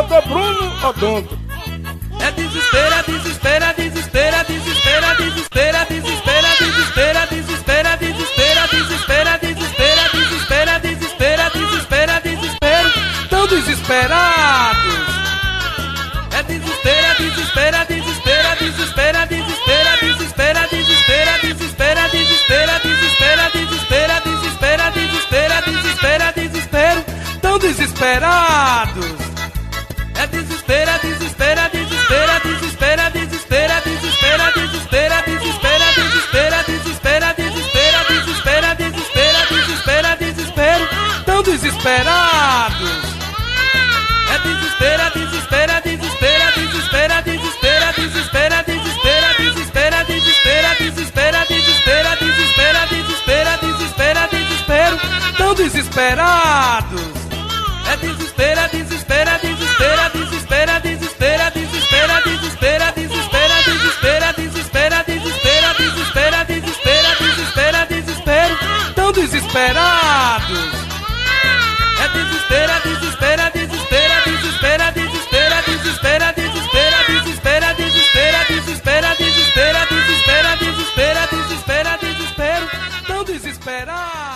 Doutor Bruno Odonto. É desespero, é desespero, é desespero, é desespero, é desespero, é desespero, é desespero, é desespero, é desespero, é desespero, é desespero, é desespero, é desespero, é desespero, é desespero, Tão desesperados. é desespero, é desespero, é desespero, é desespero, é desespero, é desespero, é desespero, é desespero, é desespero, é desespero, é desespero, é desespero, é desespero, é desespero, é desespero, Tão desesperados. é desespero, é desespero, é desespero, é desespero, é desespero, é desespero, é desespero, é desespero, é desespero, é desespero, é desespero, é desespero, é desespero, é desespero, é desespero, Tão desesperados. é desespero, é desespero, é desespero, é desespero, é desespero, é desespero, é desespero, é desespero, é desespero, é desespero, é desespero, é desespero, é desespero, é desespero, é desespero, Tão desesperados. é desespero, é desespero, é desespero, é desespero, é desespero, é desespero, é desespero, é desespero, é desespero, é desespero, é desespero, é desespero, é desespero, é desespero, é desespero, Tão desesperados. é desespero, é desespero, é desespero, é desespero, é desespero, é desespero, é desespero, é desespero, é desespero, é desespero, é desespero, é desespero, é desespero, é desespero, é desespero, Tão desesperados.